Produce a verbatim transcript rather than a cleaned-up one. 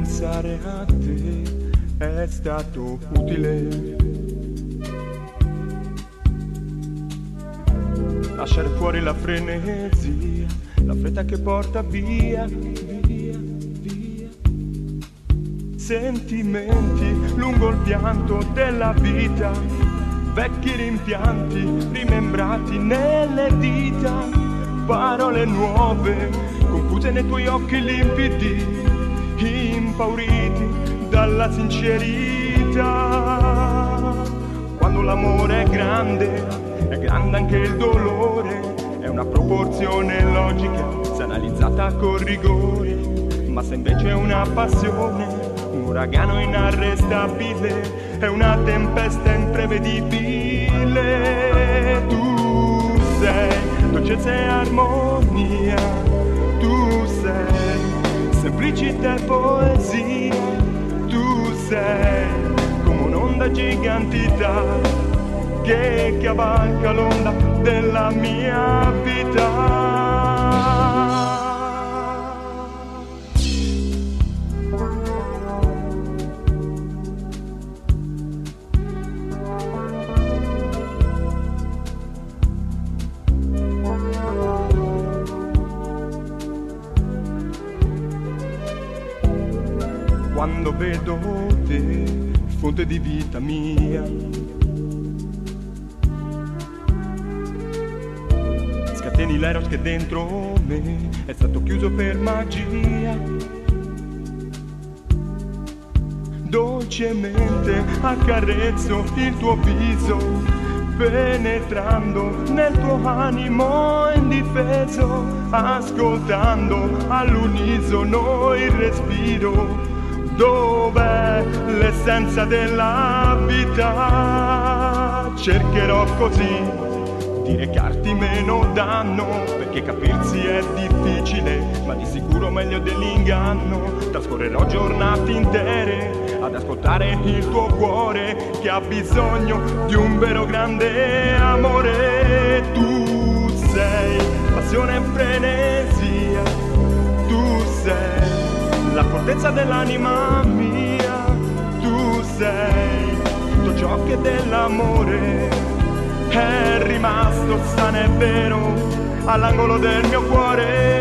pensare a te è stato utile. Lasciare fuori la frenesia, la fretta che porta via, via, via. Sentimenti lungo il pianto della vita, vecchi rimpianti rimembrati nelle dita, parole nuove confuse nei tuoi occhi limpidi, impauriti dalla sincerità. Quando l'amore è grande, è grande anche il dolore, è una proporzione logica se analizzata con rigore, ma se invece è una passione, un uragano inarrestabile, è una tempesta imprevedibile. Tu sei dolcezza e armonia, tu sei semplicità e poesia, tu sei come un'onda gigantità che cavalca l'onda della mia vita. Quando vedo te, fonte di vita mia, scateni l'eros che dentro me è stato chiuso per magia. Dolcemente accarezzo il tuo viso, penetrando nel tuo animo indifeso, ascoltando all'unisono il respiro. Dov'è l'essenza della vita? Cercherò così di recarti meno danno, perché capirsi è difficile, ma di sicuro meglio dell'inganno. Trascorrerò giornate intere ad ascoltare il tuo cuore, che ha bisogno di un vero grande amore. Tu sei passione e frenesia, tu sei la fortezza dell'anima mia, tu sei tutto ciò che dell'amore è rimasto sano e vero all'angolo del mio cuore.